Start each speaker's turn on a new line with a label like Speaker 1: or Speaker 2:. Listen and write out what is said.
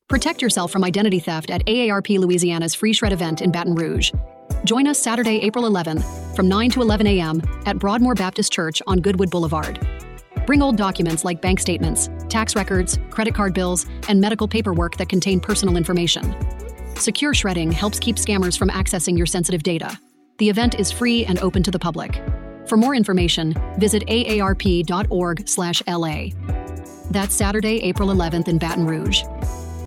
Speaker 1: Protect yourself from identity theft at AARP Louisiana's Free Shred event in Baton Rouge. Join us Saturday, April 11th from 9 to 11 a.m. at Broadmoor Baptist Church on Goodwood Boulevard. Bring old documents like bank statements, tax records, credit card bills, and medical paperwork that contain personal information. Secure shredding helps keep scammers from accessing your sensitive data. The event is free and open to the public. For more information, visit aarp.org/LA. That's Saturday, April 11th in Baton Rouge.